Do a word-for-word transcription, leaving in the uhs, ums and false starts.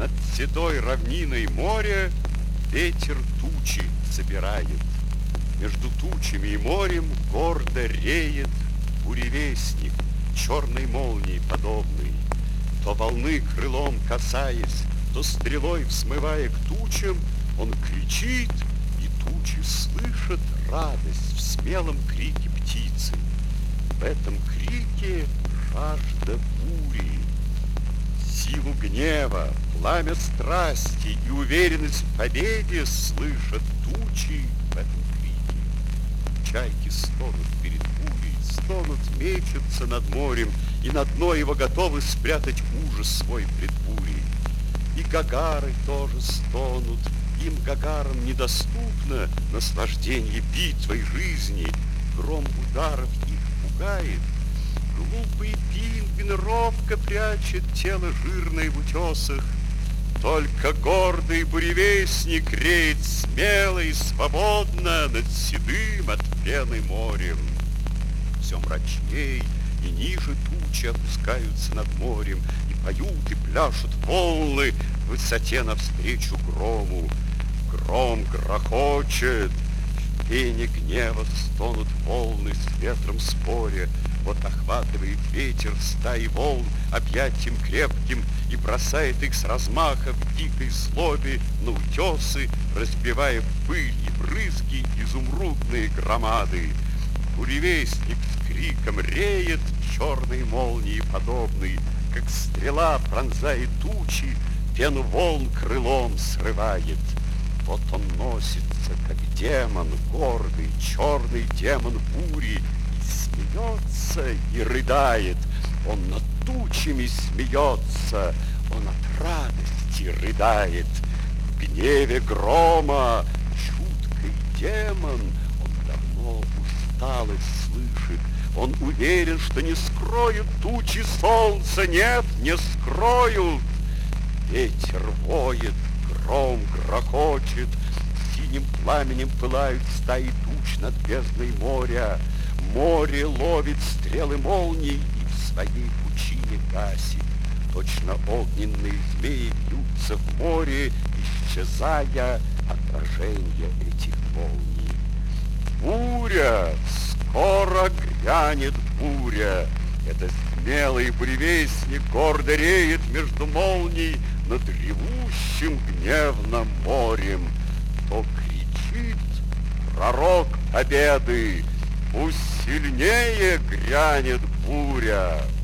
Над седой равниной моря ветер тучи собирает. Между тучами и морем гордо реет буревестник, черной молнии подобный. То волны крылом касаясь, то стрелой взмывая к тучам, он кричит, и тучи слышат радость в смелом крике птицы. В этом крике жажда бури, силу гнева, пламя страсти и уверенность в победе слышат тучи в этом крике. Чайки стонут перед бурей, стонут, мечутся над морем, и на дно его готовы спрятать ужас свой пред бурей. И гагары тоже стонут, им, гагарам, недоступно наслаждение битвой жизни. Гром ударов их пугает. Глупый пингвин робко прячет тело жирное в утесах. Только гордый буревестник реет смело и свободно над седым от пены морем. Все мрачней и ниже тучи опускаются над морем, и поют, и пляшут волны в высоте навстречу грому. Гром грохочет, в пене гнева стонут волны с ветром споря. Вот охватывает ветер стаи волн объятием крепким и бросает их с размаха в дикой злобе на утесы, разбивая в пыль и брызги изумрудные громады. Буревестник с криком реет, черной молнии подобный, как стрела пронзает тучи, пену волн крылом срывает. Вот он носится, как демон, гордый, черный демон бури, и смеется, и рыдает. Он над тучами смеется, он от радости рыдает. В гневе грома чуткий демон, он давно усталость слышит. Он уверен, что не скроют тучи солнца, нет, не скроют. Ветер воет, гром грохочет, синим пламенем пылают стаи туч над бездной моря. Море ловит стрелы молний и в своей пучине гасит. Точно огненные змеи бьются в море, исчезая отражение этих молний. Буря! Скоро грянет буря! Это смелый буревестник гордо реет между молний над ревущим гневным морем. То кричит пророк победы: пусть сильнее грянет буря.